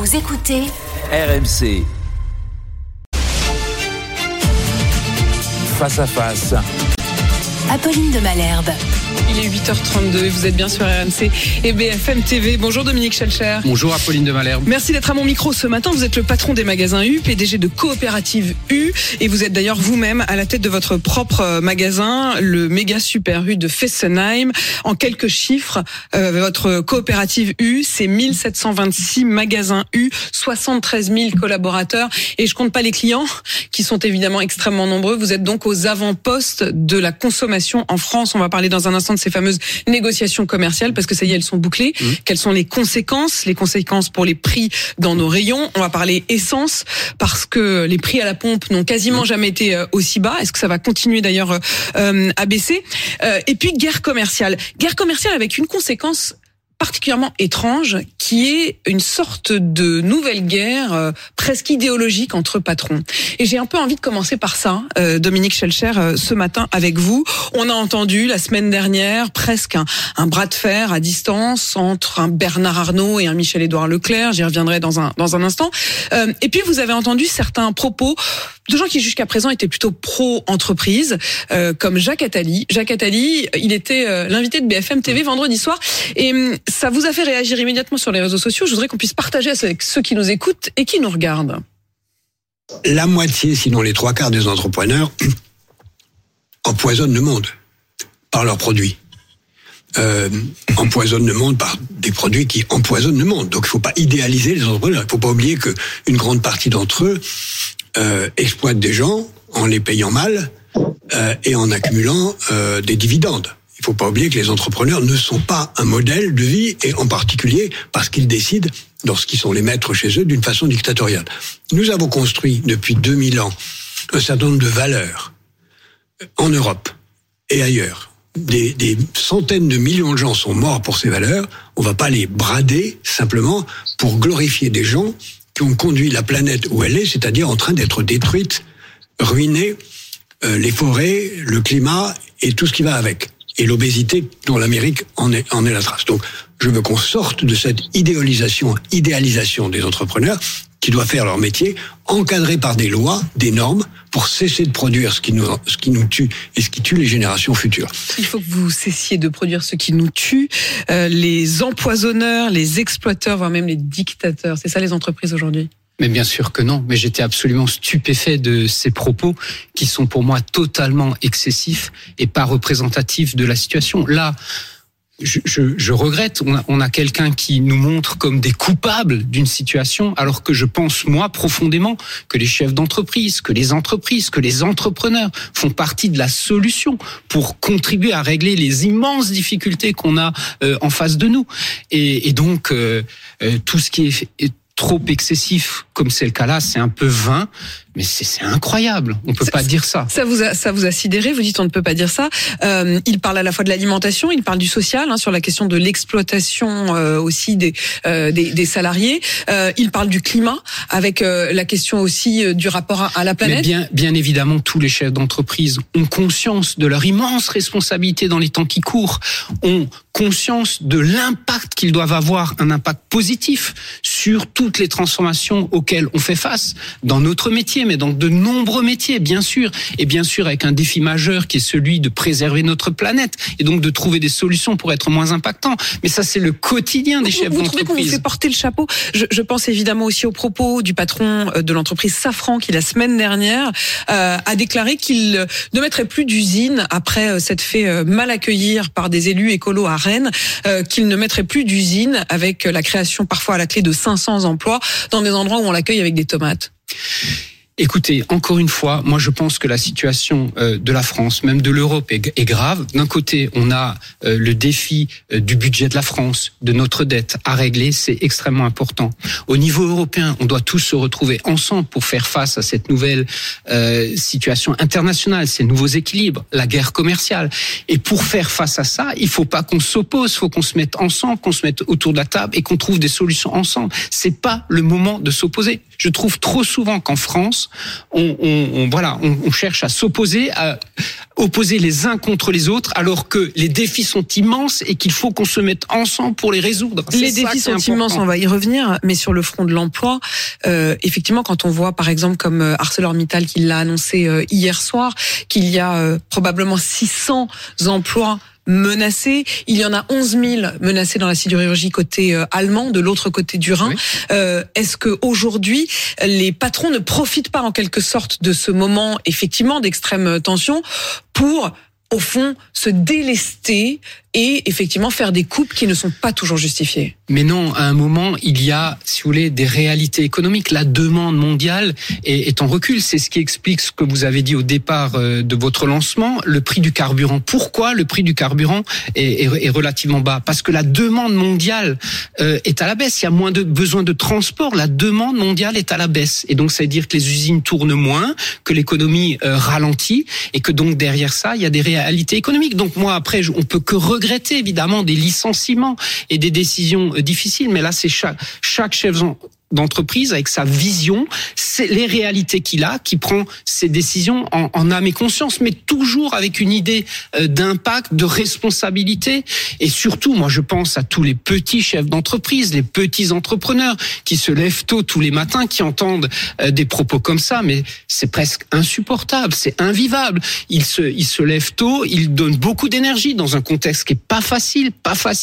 Vous écoutez RMC. Face à face. Apolline de Malherbe. Il est 8h32 et vous êtes bien sur RMC et BFM TV. Bonjour Dominique Schelcher. Bonjour Apolline de Malherbe. Merci d'être à mon micro ce matin. Vous êtes le patron des magasins U, PDG de Coopérative U, et vous êtes d'ailleurs vous-même à la tête de votre propre magasin, le méga super U de Fessenheim. En quelques chiffres, votre Coopérative U, c'est 1726 magasins U, 73 000 collaborateurs, et je compte pas les clients qui sont évidemment extrêmement nombreux. Vous êtes donc aux avant-postes de la consommation en France. On va parler dans un instant de ces fameuses négociations commerciales, parce que ça y est, elles sont bouclées. Quelles sont les conséquences pour les prix dans nos rayons? On va parler essence, parce que les prix à la pompe n'ont quasiment jamais été aussi bas. Est-ce que ça va continuer d'ailleurs à baisser? Et puis guerre commerciale avec une conséquence particulièrement étrange, qui est une sorte de nouvelle guerre presque idéologique entre patrons. Et j'ai un peu envie de commencer par ça, Dominique Schelcher, ce matin avec vous. On a entendu la semaine dernière presque un bras de fer à distance entre un Bernard Arnault et un Michel-Édouard Leclerc. J'y reviendrai dans un instant. Et puis vous avez entendu certains propos de gens qui jusqu'à présent étaient plutôt pro-entreprise, comme Jacques Attali. Jacques Attali, il était l'invité de BFM TV vendredi soir, et ça vous a fait réagir immédiatement sur les réseaux sociaux. Je voudrais qu'on puisse partager ça avec ceux qui nous écoutent et qui nous regardent. La moitié, sinon les 3/4 des entrepreneurs empoisonnent le monde par leurs produits. Empoisonnent le monde par des produits qui empoisonnent le monde. Donc il ne faut pas idéaliser les entrepreneurs. Il ne faut pas oublier qu'une grande partie d'entre eux exploitent des gens en les payant mal et en accumulant des dividendes. Il ne faut pas oublier que les entrepreneurs ne sont pas un modèle de vie, et en particulier parce qu'ils décident, lorsqu'ils sont les maîtres chez eux, d'une façon dictatoriale. Nous avons construit depuis 2000 ans un certain nombre de valeurs en Europe et ailleurs. Des centaines de millions de gens sont morts pour ces valeurs. On ne va pas les brader simplement pour glorifier des gens qui ont conduit la planète où elle est, c'est-à-dire en train d'être détruite, ruinée, les forêts, le climat et tout ce qui va avec. Et l'obésité dont l'Amérique en est la trace. Donc, je veux qu'on sorte de cette idéalisation des entrepreneurs qui doivent faire leur métier, encadrés par des lois, des normes, pour cesser de produire ce qui nous tue et ce qui tue les générations futures. Il faut que vous cessiez de produire ce qui nous tue, les empoisonneurs, les exploiteurs, voire même les dictateurs. C'est ça les entreprises aujourd'hui? Mais bien sûr que non, mais j'étais absolument stupéfait de ces propos qui sont pour moi totalement excessifs et pas représentatifs de la situation. Là, je regrette, on a quelqu'un qui nous montre comme des coupables d'une situation, alors que je pense, moi, profondément, que les chefs d'entreprise, que les entreprises, que les entrepreneurs font partie de la solution pour contribuer à régler les immenses difficultés qu'on a en face de nous. Et donc, tout ce qui est trop excessif, comme c'est le cas là, c'est un peu vain, mais c'est incroyable. On peut pas dire ça. Ça vous a sidéré. Vous dites on ne peut pas dire ça. Il parle à la fois de l'alimentation, il parle du social, sur la question de l'exploitation aussi des salariés. Il parle du climat avec la question aussi du rapport à la planète. Mais bien évidemment, tous les chefs d'entreprise ont conscience de leur immense responsabilité dans les temps qui courent, ont conscience de l'impact qu'ils doivent avoir, un impact positif sur toutes les transformations auxquelles on fait face dans notre métier, mais dans de nombreux métiers, bien sûr, et bien sûr avec un défi majeur qui est celui de préserver notre planète et donc de trouver des solutions pour être moins impactants. Mais ça, c'est le quotidien des chefs d'entreprise. Vous trouvez qu'on vous fait porter le chapeau? Je pense évidemment aussi aux propos du patron de l'entreprise Safran qui, la semaine dernière, a déclaré qu'il ne mettrait plus d'usine après s'être fait mal accueillir par des élus écolos à Rennes, qu'il ne mettrait plus d'usine avec la création parfois à la clé de 500 emplois dans des endroits où on l'accueille avec des tomates. Écoutez, encore une fois, moi je pense que la situation de la France, même de l'Europe, est grave. D'un côté, on a le défi du budget de la France, de notre dette à régler, c'est extrêmement important. Au niveau européen, on doit tous se retrouver ensemble pour faire face à cette nouvelle situation internationale, ces nouveaux équilibres, la guerre commerciale. Et pour faire face à ça, il faut pas qu'on s'oppose, il faut qu'on se mette ensemble, qu'on se mette autour de la table et qu'on trouve des solutions ensemble. C'est pas le moment de s'opposer. Je trouve trop souvent qu'en France, on cherche à s'opposer, à opposer les uns contre les autres, alors que les défis sont immenses et qu'il faut qu'on se mette ensemble pour les résoudre. Les défis sont immenses, on va y revenir, mais sur le front de l'emploi, effectivement, quand on voit par exemple comme ArcelorMittal qui l'a annoncé hier soir, qu'il y a probablement 600 emplois menacés. Il y en a 11 000 menacés dans la sidérurgie côté allemand, de l'autre côté du Rhin. Oui. Est-ce que aujourd'hui les patrons ne profitent pas en quelque sorte de ce moment effectivement d'extrême tension pour, au fond, se délester et effectivement faire des coupes qui ne sont pas toujours justifiées? Mais non, à un moment, il y a, si vous voulez, des réalités économiques. La demande mondiale est en recul. C'est ce qui explique ce que vous avez dit au départ de votre lancement, le prix du carburant. Pourquoi le prix du carburant est relativement bas? Parce que la demande mondiale est à la baisse. Il y a moins de besoin de transport. La demande mondiale est à la baisse. Et donc, ça veut dire que les usines tournent moins, que l'économie ralentit et que donc derrière ça, il y a des réalités économiques. Donc moi, après, on peut que regretter évidemment des licenciements et des décisions difficiles, mais là c'est chaque chef d'entreprise avec sa vision, c'est les réalités qu'il a, qui prend ses décisions en âme et conscience, mais toujours avec une idée d'impact, de responsabilité. Et surtout, moi je pense à tous les petits chefs d'entreprise, les petits entrepreneurs qui se lèvent tôt tous les matins, qui entendent des propos comme ça, mais c'est presque insupportable, c'est invivable. Ils se lèvent tôt, ils donnent beaucoup d'énergie dans un contexte qui est pas facile.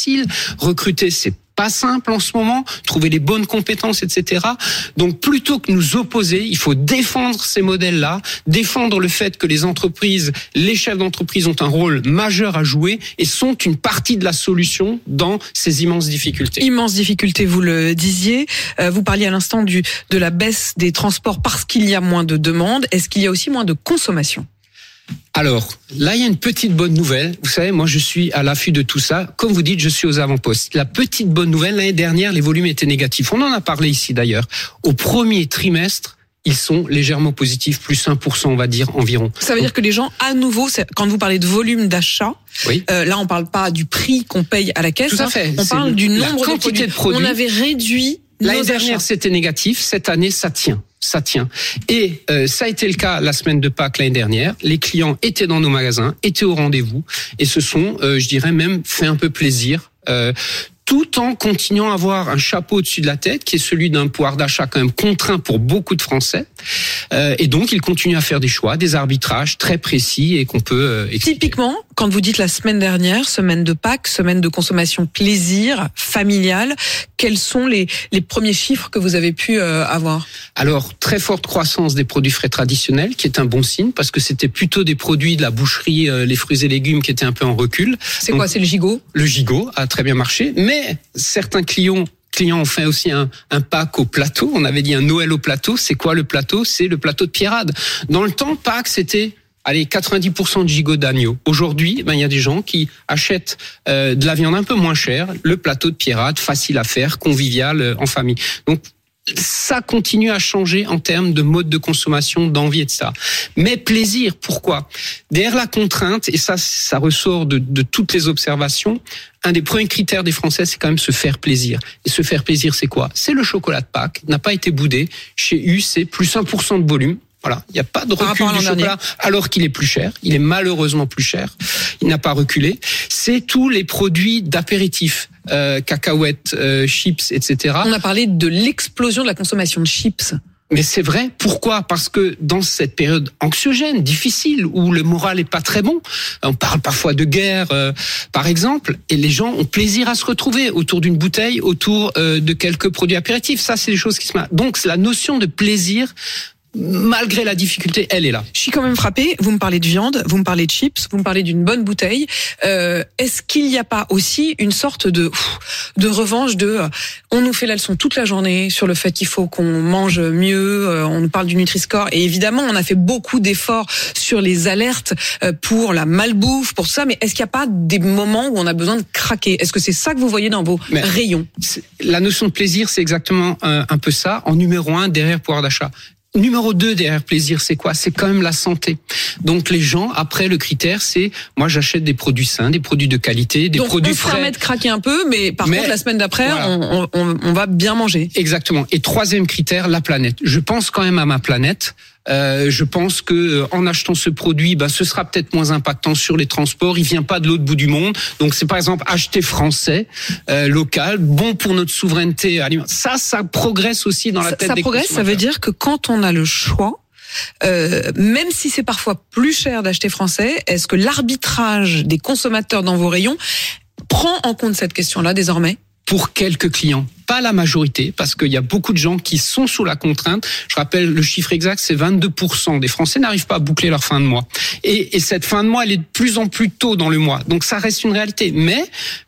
Recruter, c'est pas simple en ce moment, trouver les bonnes compétences, etc. Donc plutôt que nous opposer, il faut défendre ces modèles-là, défendre le fait que les entreprises, les chefs d'entreprise ont un rôle majeur à jouer et sont une partie de la solution dans ces immenses difficultés. Immenses difficultés, vous le disiez. Vous parliez à l'instant de la baisse des transports parce qu'il y a moins de demandes. Est-ce qu'il y a aussi moins de consommation ? Alors, là, il y a une petite bonne nouvelle. Vous savez, moi, je suis à l'affût de tout ça. Comme vous dites, je suis aux avant-postes. La petite bonne nouvelle, l'année dernière, les volumes étaient négatifs. On en a parlé ici, d'ailleurs. Au premier trimestre, ils sont légèrement positifs, plus 1%, on va dire, environ. Ça veut dire que les gens, à nouveau, quand vous parlez de volume d'achat, oui. Là, on parle pas du prix qu'on paye à la caisse. Tout à fait. On parle du nombre de produits. On avait réduit l'année dernière, c'était négatif. Cette année, ça tient. Et ça a été le cas la semaine de Pâques l'année dernière. Les clients étaient dans nos magasins, étaient au rendez-vous et se sont, je dirais même, fait un peu plaisir. Tout en continuant à avoir un chapeau au-dessus de la tête, qui est celui d'un pouvoir d'achat quand même contraint pour beaucoup de Français. Et donc, ils continuent à faire des choix, des arbitrages très précis et qu'on peut expliquer. Typiquement, quand vous dites la semaine dernière, semaine de Pâques, semaine de consommation plaisir, familiale, quels sont les premiers chiffres que vous avez pu avoir ? Alors, très forte croissance des produits frais traditionnels, qui est un bon signe, parce que c'était plutôt des produits de la boucherie, les fruits et légumes qui étaient un peu en recul. C'est quoi, c'est le gigot ? Le gigot a très bien marché, mais certains clients ont fait aussi un Pâques au plateau. On avait dit un Noël au plateau. C'est quoi le plateau ? C'est le plateau de Pierrade. Dans le temps, Pâques, c'était 90% de gigot d'agneau. Aujourd'hui, il y a des gens qui achètent de la viande un peu moins chère, le plateau de Pierrade, facile à faire, convivial, en famille. Donc, ça continue à changer en termes de mode de consommation, d'envie et de ça. Mais plaisir, pourquoi ? Derrière la contrainte, et ça ressort de toutes les observations, un des premiers critères des Français, c'est quand même se faire plaisir. Et se faire plaisir, c'est quoi ? C'est le chocolat de Pâques, n'a pas été boudé. Chez U, c'est plus 1% de volume. Voilà, il n'y a pas de recul du chocolat alors qu'il est plus cher. Il est malheureusement plus cher. Il n'a pas reculé. C'est tous les produits d'apéritif, cacahuètes, chips, etc. On a parlé de l'explosion de la consommation de chips. Mais c'est vrai. Pourquoi ? Parce que dans cette période anxiogène, difficile, où le moral est pas très bon, on parle parfois de guerre, par exemple, et les gens ont plaisir à se retrouver autour d'une bouteille, autour de quelques produits apéritifs. Ça, c'est des choses qui se marquent. Donc, la notion de plaisir, malgré la difficulté, elle est là. Je suis quand même frappée. Vous me parlez de viande, vous me parlez de chips, vous me parlez d'une bonne bouteille. Est-ce qu'il n'y a pas aussi une sorte de revanche on nous fait la leçon toute la journée sur le fait qu'il faut qu'on mange mieux, on nous parle du Nutri-Score et évidemment on a fait beaucoup d'efforts sur les alertes pour la malbouffe, pour ça, mais est-ce qu'il n'y a pas des moments où on a besoin de craquer ? Est-ce que c'est ça que vous voyez dans vos rayons ? La notion de plaisir, c'est exactement un peu ça. En numéro 1, derrière pouvoir d'achat. Numéro 2 derrière plaisir, c'est quoi? C'est quand même la santé. Donc les gens, après le critère, c'est moi j'achète des produits sains, des produits de qualité, des produits frais. Donc on se permet de craquer un peu, mais contre la semaine d'après, voilà, on va bien manger. Exactement. Et 3e critère, la planète. Je pense quand même à ma planète. Je pense que en achetant ce produit, ce sera peut-être moins impactant sur les transports. Il vient pas de l'autre bout du monde, donc c'est par exemple acheter français, local, bon pour notre souveraineté alimentaire. Ça progresse aussi dans la tête des consommateurs. Ça veut dire que quand on a le choix, même si c'est parfois plus cher d'acheter français, est-ce que l'arbitrage des consommateurs dans vos rayons prend en compte cette question-là désormais? Pour quelques clients, pas la majorité, parce qu'il y a beaucoup de gens qui sont sous la contrainte. Je rappelle, le chiffre exact, c'est 22% des Français n'arrivent pas à boucler leur fin de mois. Et cette fin de mois, elle est de plus en plus tôt dans le mois. Donc ça reste une réalité. Mais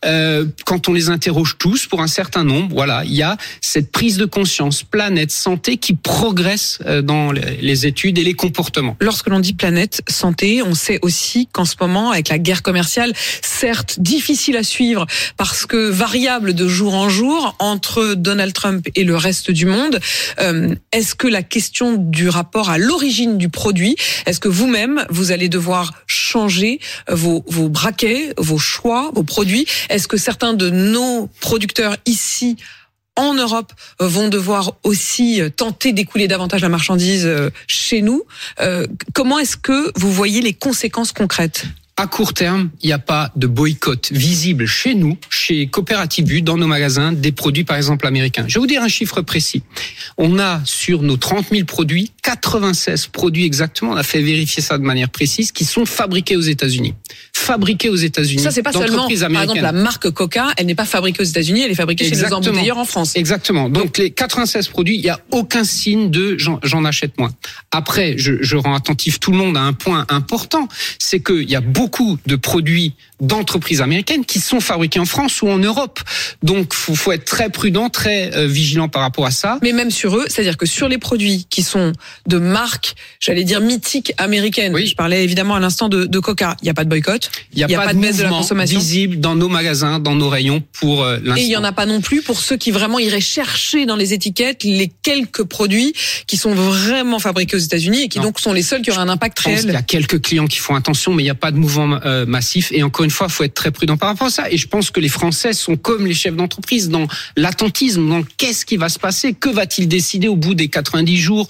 quand on les interroge tous, pour un certain nombre, voilà, il y a cette prise de conscience, planète, santé, qui progresse dans les études et les comportements. Lorsque l'on dit planète, santé, on sait aussi qu'en ce moment, avec la guerre commerciale, certes difficile à suivre, parce que variable de jour en jour, entre Donald Trump et le reste du monde, est-ce que la question du rapport à l'origine du produit, est-ce que vous-même, vous allez devoir changer vos braquets, vos choix, vos produits? Est-ce que certains de nos producteurs ici en Europe vont devoir aussi tenter d'écouler davantage la marchandise chez nous? Comment est-ce que vous voyez les conséquences concrètes? À court terme, il n'y a pas de boycott visible chez nous, chez Coopérative U, dans nos magasins, des produits par exemple américains. Je vais vous dire un chiffre précis. On a sur nos 30 000 produits, 96 produits exactement, on a fait vérifier ça de manière précise, qui sont fabriqués aux États-Unis. Fabriqués aux États-Unis. Ça, c'est pas seulement, par exemple, la marque Coca, elle n'est pas fabriquée aux États-Unis, elle est fabriquée chez nos embouteilleurs en France. Exactement. Donc les 96 produits, il n'y a aucun signe de j'en achète moins. Après, je rends attentif tout le monde à un point important, c'est qu'il y a beaucoup de produits d'entreprises américaines qui sont fabriqués en France ou en Europe. Donc, faut être très prudent, très vigilant par rapport à ça. Mais même sur eux, c'est-à-dire que sur les produits qui sont de marques, j'allais dire mythiques américaines, oui. Je parlais évidemment à l'instant de Coca, il n'y a pas de boycott, il n'y a pas de baisse de la consommation visible dans nos magasins, dans nos rayons pour l'instant. Et il n'y en a pas non plus pour ceux qui vraiment iraient chercher dans les étiquettes les quelques produits qui sont vraiment fabriqués aux États-Unis et qui donc sont les seuls qui auraient un impact réel. Il y a quelques clients qui font attention, mais il n'y a pas de mouvement massif. Et encore une fois, il faut être très prudent par rapport à ça. Et je pense que les Français sont comme les chefs d'entreprise dans l'attentisme, dans qu'est-ce qui va se passer, que va-t-il décider au bout des 90 jours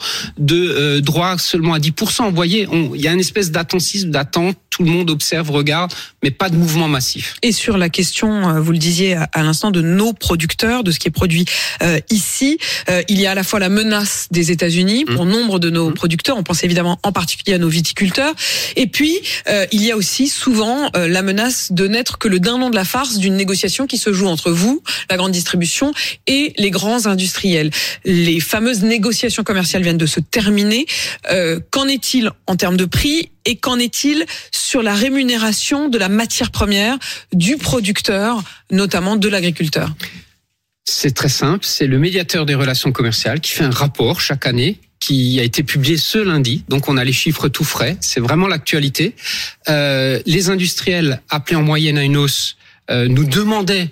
de droit seulement à 10%. Vous voyez, il y a une espèce d'attentisme, d'attente. Tout le monde observe, regarde, mais pas de mouvement massif. Et sur la question, vous le disiez à l'instant, de nos producteurs, de ce qui est produit ici, il y a à la fois la menace des États-Unis pour nombre de nos producteurs. On pense évidemment en particulier à nos viticulteurs. Et puis, il y a aussi souvent la menace de n'être que le dindon de la farce d'une négociation qui se joue entre vous, la grande distribution, et les grands industriels. Les fameuses négociations commerciales viennent de se terminer. Qu'en est-il en termes de prix et qu'en est-il sur la rémunération de la matière première du producteur, notamment de l'agriculteur? C'est très simple, c'est le médiateur des relations commerciales qui fait un rapport chaque année qui a été publié ce lundi, donc on a les chiffres tout frais, c'est vraiment l'actualité. Les industriels appelés en moyenne à une hausse nous demandaient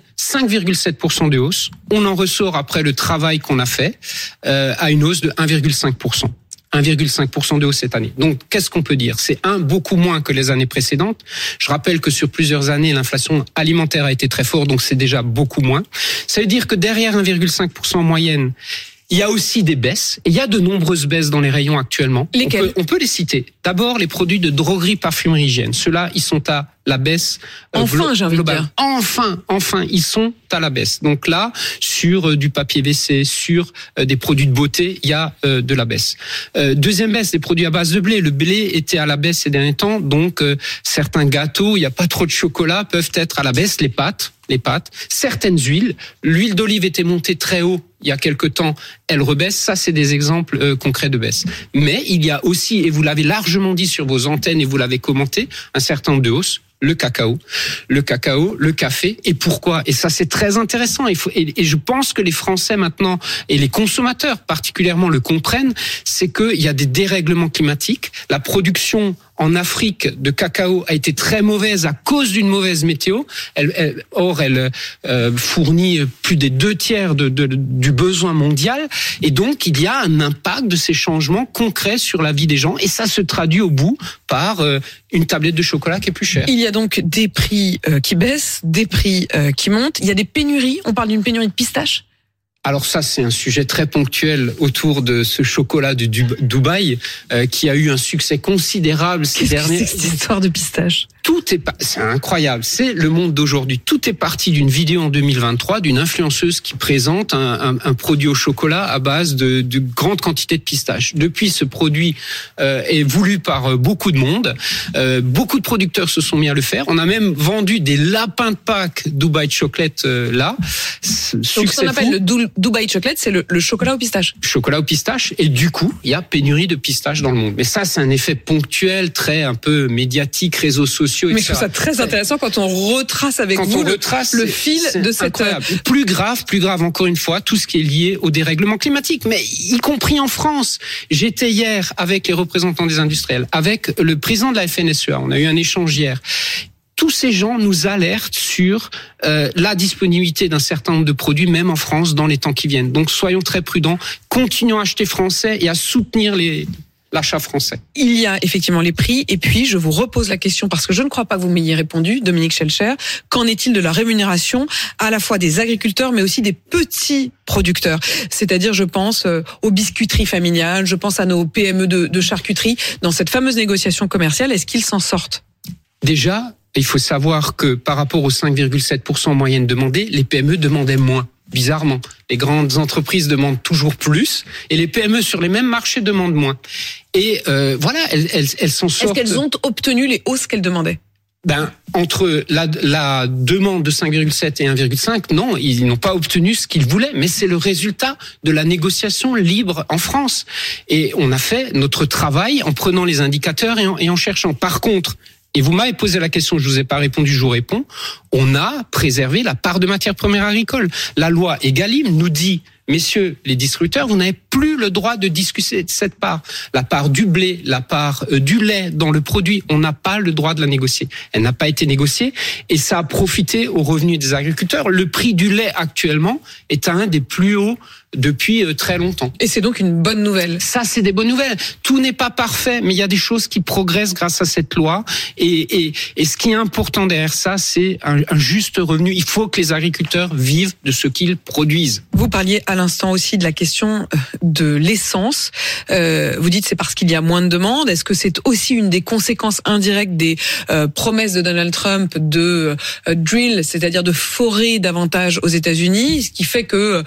5,7% de hausse. On en ressort après le travail qu'on a fait à une hausse de 1,5%. 1,5% de hausse cette année. Donc, qu'est-ce qu'on peut dire? C'est beaucoup moins que les années précédentes. Je rappelle que sur plusieurs années, l'inflation alimentaire a été très forte, donc c'est déjà beaucoup moins. Ça veut dire que derrière 1,5% en moyenne, il y a aussi des baisses. Et il y a de nombreuses baisses dans les rayons actuellement. Lesquelles? On peut les citer. D'abord, les produits de droguerie, parfumerie, hygiène. Ceux-là, ils sont à la baisse j'ai envie de dire. Enfin, ils sont à la baisse. Donc là, sur du papier WC, sur des produits de beauté, il y a de la baisse. Deuxième baisse, les produits à base de blé. Le blé était à la baisse ces derniers temps. Donc, certains gâteaux, il n'y a pas trop de chocolat, peuvent être à la baisse. Les pâtes, certaines huiles. L'huile d'olive était montée très haut il y a quelque temps, elle rebaisse. Ça, c'est des exemples concrets de baisse. Mais il y a aussi, et vous l'avez largement dit sur vos antennes et vous l'avez commenté, un certain nombre de hausses. Le cacao, le café. Et pourquoi? Et ça, c'est très intéressant. Et je pense que les Français maintenant, et les consommateurs particulièrement, le comprennent, c'est qu'il y a des dérèglements climatiques. La production en Afrique de cacao a été très mauvaise à cause d'une mauvaise météo. Elle fournit plus des 2/3 du besoin mondial. Et donc, il y a un impact de ces changements concrets sur la vie des gens. Et ça se traduit au bout par une tablette de chocolat qui est plus chère. Il y a donc des prix qui baissent, des prix qui montent. Il y a des pénuries. On parle d'une pénurie de pistaches. Alors ça, c'est un sujet très ponctuel autour de ce chocolat de Dubaï qui a eu un succès considérable ces derniers. Qu'est-ce que c'est cette histoire de pistache ? C'est incroyable. C'est le monde d'aujourd'hui. Tout est parti d'une vidéo en 2023 d'une influenceuse qui présente un produit au chocolat à base de grandes quantités de pistaches. Depuis, ce produit est voulu par beaucoup de monde. Beaucoup de producteurs se sont mis à le faire. On a même vendu des lapins de Pâques Dubai Chocolate là. Donc ce qu'on appelle le Dubai Chocolate, c'est le chocolat aux pistaches. Chocolat aux pistaches. Et du coup, il y a pénurie de pistaches dans le monde. Mais ça, c'est un effet ponctuel, très un peu médiatique, réseaux sociaux, etc. Mais je trouve ça très intéressant quand on retrace avec vous le fil de cette... Incroyable. Plus grave encore une fois, tout ce qui est lié au dérèglement climatique. Mais y compris en France. J'étais hier avec les représentants des industriels, avec le président de la FNSEA. On a eu un échange hier. Tous ces gens nous alertent sur la disponibilité d'un certain nombre de produits, même en France, dans les temps qui viennent. Donc soyons très prudents, continuons à acheter français et à soutenir l'achat français. Il y a effectivement les prix, et puis je vous repose la question, parce que je ne crois pas que vous m'ayez répondu, Dominique Schelcher, qu'en est-il de la rémunération à la fois des agriculteurs, mais aussi des petits producteurs ? C'est-à-dire, je pense aux biscuiteries familiales, je pense à nos PME de charcuterie. Dans cette fameuse négociation commerciale, est-ce qu'ils s'en sortent ? Déjà, il faut savoir que par rapport aux 5,7% en moyenne demandés, les PME demandaient moins. Bizarrement, les grandes entreprises demandent toujours plus et les PME sur les mêmes marchés demandent moins. Et voilà, elles s'en sortent. Est-ce qu'elles ont obtenu les hausses qu'elles demandaient ? Entre la demande de 5,7 et 1,5, non, ils n'ont pas obtenu ce qu'ils voulaient, mais c'est le résultat de la négociation libre en France. Et on a fait notre travail en prenant les indicateurs et en cherchant. Par contre, et vous m'avez posé la question, je vous ai pas répondu, je vous réponds. On a préservé la part de matières premières agricoles. La loi Egalim nous dit, messieurs les distributeurs, vous n'avez plus le droit de discuter de cette part. La part du blé, la part du lait dans le produit, on n'a pas le droit de la négocier. Elle n'a pas été négociée et ça a profité aux revenus des agriculteurs. Le prix du lait actuellement est un des plus hauts depuis très longtemps. Et c'est donc une bonne nouvelle. Ça, c'est des bonnes nouvelles. Tout n'est pas parfait, mais il y a des choses qui progressent grâce à cette loi. Et ce qui est important derrière ça, c'est un juste revenu. Il faut que les agriculteurs vivent de ce qu'ils produisent. Vous parliez à l'instant aussi de la question de l'essence. Vous dites c'est parce qu'il y a moins de demandes. Est-ce que c'est aussi une des conséquences indirectes des promesses de Donald Trump de drill, c'est-à-dire de forer davantage aux États-Unis, ce qui fait que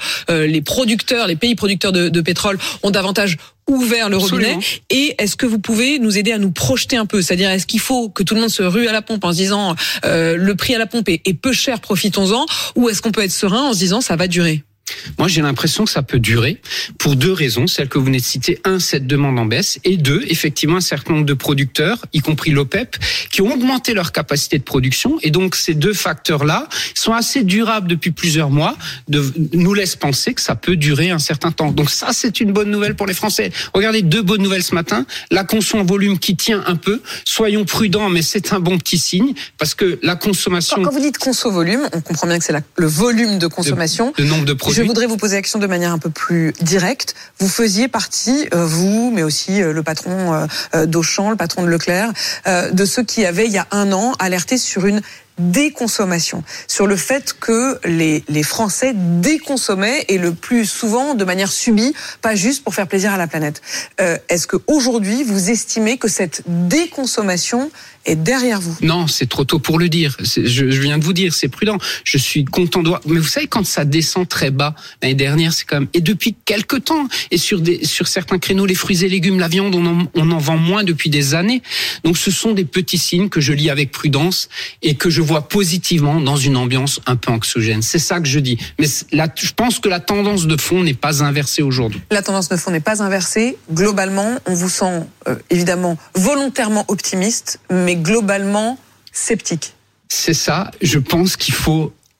les pays producteurs de pétrole ont davantage ouvert le robinet. Absolument. Et est-ce que vous pouvez nous aider à nous projeter un peu ? C'est-à-dire, est-ce qu'il faut que tout le monde se rue à la pompe en se disant le prix à la pompe est peu cher, profitons-en, ou est-ce qu'on peut être serein en se disant ça va durer ? Moi, j'ai l'impression que ça peut durer pour deux raisons. Celle que vous venez de citer. Un, cette demande en baisse. Et deux, effectivement, un certain nombre de producteurs, y compris l'OPEP, qui ont augmenté leur capacité de production. Et donc, ces deux facteurs-là sont assez durables depuis plusieurs mois, nous laissent penser que ça peut durer un certain temps. Donc ça, c'est une bonne nouvelle pour les Français. Regardez, deux bonnes nouvelles ce matin. La conso en volume qui tient un peu. Soyons prudents, mais c'est un bon petit signe parce que la consommation... Quand vous dites conso-volume, on comprend bien que c'est le volume de consommation. Le nombre de produits. Je voudrais vous poser la question de manière un peu plus directe. Vous faisiez partie, vous, mais aussi le patron d'Auchan, le patron de Leclerc, de ceux qui avaient, il y a un an, alerté sur une déconsommation, sur le fait que les Français déconsommaient et le plus souvent de manière subie, pas juste pour faire plaisir à la planète. Est-ce qu'aujourd'hui, vous estimez que cette déconsommation est derrière vous? Non, c'est trop tôt pour le dire. Je viens de vous dire, c'est prudent. Je suis content de voir. Mais vous savez, quand ça descend très bas, l'année dernière, c'est quand même... Et depuis quelque temps, et sur certains créneaux, les fruits et légumes, la viande, on en vend moins depuis des années. Donc ce sont des petits signes que je lis avec prudence et que je vois positivement dans une ambiance un peu anxiogène. C'est ça que je dis. Mais là, je pense que la tendance de fond n'est pas inversée aujourd'hui. La tendance de fond n'est pas inversée. Globalement, on vous sent évidemment volontairement optimiste, mais globalement sceptique. C'est ça. Je pense qu'il faut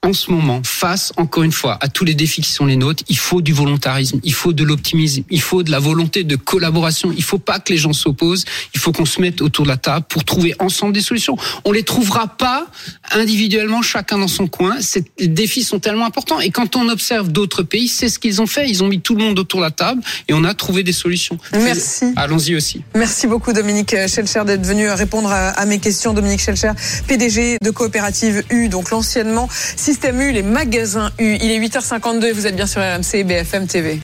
en ce moment, face, encore une fois, à tous les défis qui sont les nôtres, il faut du volontarisme, il faut de l'optimisme, il faut de la volonté de collaboration. Il faut pas que les gens s'opposent. Il faut qu'on se mette autour de la table pour trouver ensemble des solutions. On les trouvera pas individuellement, chacun dans son coin. Les défis sont tellement importants. Et quand on observe d'autres pays, c'est ce qu'ils ont fait. Ils ont mis tout le monde autour de la table et on a trouvé des solutions. Merci. Allons-y aussi. Merci beaucoup Dominique Schelcher d'être venu répondre à mes questions. Dominique Schelcher, PDG de Coopérative U, donc l'anciennement Système U, les magasins U. Il est 8h52 et vous êtes bien sur RMC et BFM TV.